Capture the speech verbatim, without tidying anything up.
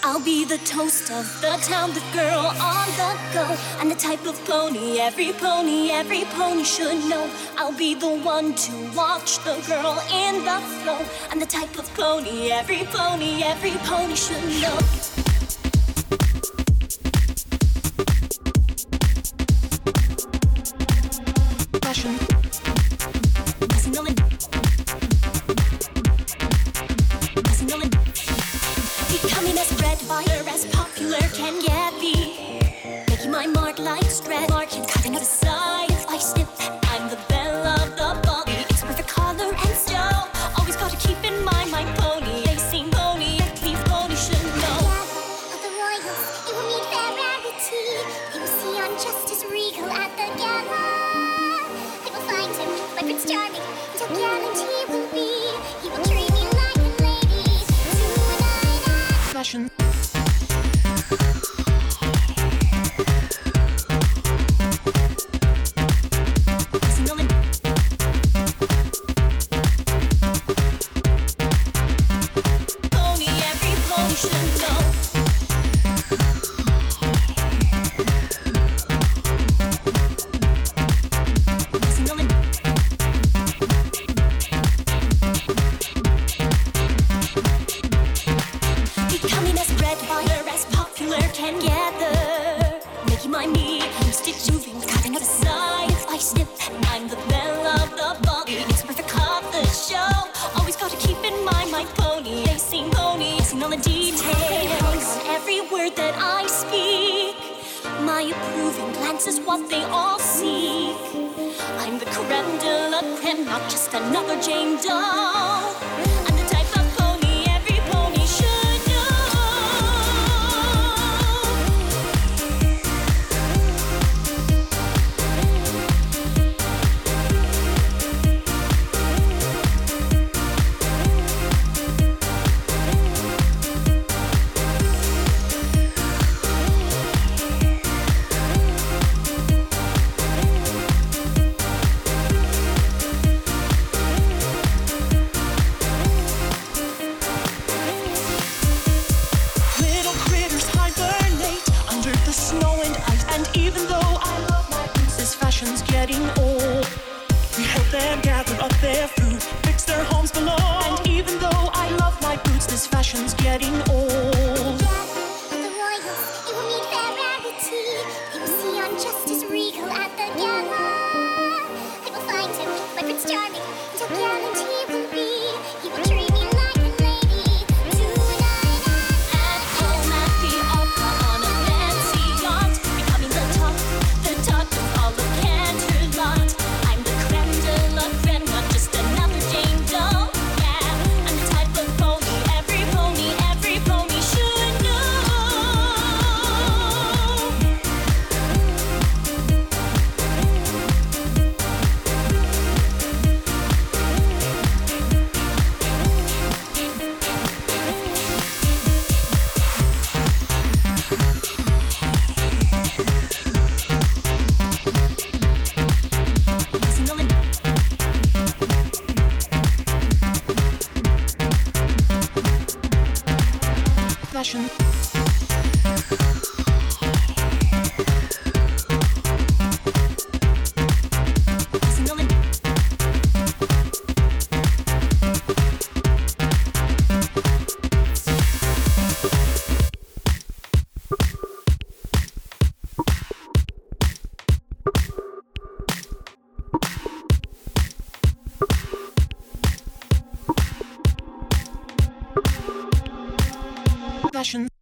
I'll be the toast of the town, the girl on the go. I'm the type of pony every pony, every pony should know. I'll be the one to watch the girl in the flow. I'm the type of pony every pony, every pony should know. Fashion. Becoming as red fire as popular can get be. Making my mark like stress. Marking, cutting out a side. I snip. I'm the belle of the ball. It's perfect color and style. Always gotta keep in mind my pony. They sing pony. These ponies should know. Of the royals, it will mean fair rarity. You will see I'm just as regal at the gala. I will find him, my Prince Charming, and how gallant he will be. He will treat me like a lady tonight. Fashion. Pony, every pony should know. Becoming as red fire as popular can gather. Making my me stick moving, cutting out a side. I snip, I'm the belle of the ball. It's perfect of the show. Always gotta keep in mind my pony. They sing pony, sing all the details. On every word that I speak, my approving glance is what they all seek. I'm the creme de la creme, not just another Jane Doe. I'm the type of pony every pony should know. Little critters hibernate under the snow and ice. And even though I love my boots, this fashion's getting old. We help them gather up their food, fix their homes below. And even though I love my boots, this fashion's getting old. Of the royals, it will mean fair rarity. You will see I'm just as regal at the gala. I will find him, my Prince Charming, and how gallant he will be. He will treat me like a lady tonight. At home at the opera on a fancy yacht, becoming the top, the top of all of Canterlot. I'm the creme de la creme, not just another Jane Doe. Yeah, I'm the type of pony every pony, every pony should know. Fashion. Fashion.